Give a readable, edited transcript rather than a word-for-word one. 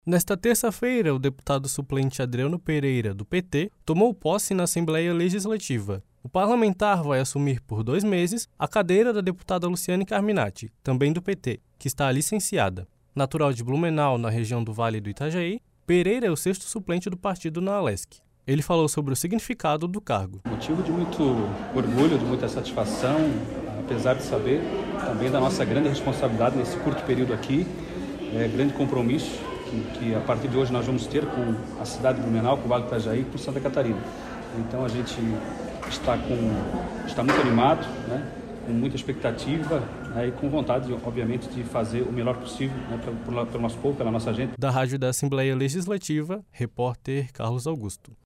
Nesta terça-feira, o deputado suplente Adriano Pereira, do PT, tomou posse na Assembleia Legislativa. O parlamentar vai assumir por 2 meses a cadeira da deputada Luciane Carminati, também do PT, que está licenciada. Natural de Blumenau, na região do Vale do Itajaí, Pereira é o 6º suplente do partido na Alesc. Ele falou sobre o significado do cargo. Motivo de muito orgulho, de muita satisfação, apesar de saber também da nossa grande responsabilidade nesse curto período aqui, grande compromisso que a partir de hoje nós vamos ter com a cidade de Blumenau, com o Vale do Itajaí e com Santa Catarina. Então a gente está muito animado, com muita expectativa e com vontade, obviamente, de fazer o melhor possível pelo nosso povo, pela nossa gente. Da Rádio da Assembleia Legislativa, repórter Carlos Augusto.